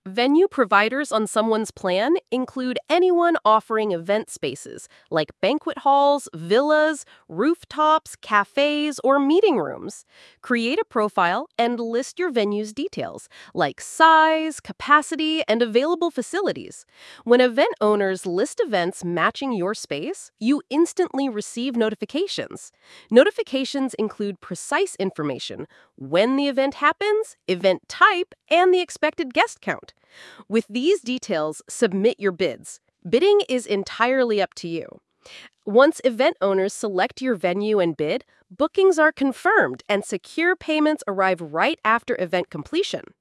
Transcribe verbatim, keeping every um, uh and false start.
Venue providers on someone's plan include anyone offering event spaces like banquet halls, villas, rooftops, cafes, or meeting rooms. Create a profile and list your venue's details like size, capacity, and available facilities. When event owners list events matching your space, you instantly receive notifications. Notifications include precise information: when the event happens, event type, and the expected guest count. With these details, submit your bids. Bidding is entirely up to you. Once event owners select your venue and bid, bookings are confirmed and secure payments arrive right after event completion.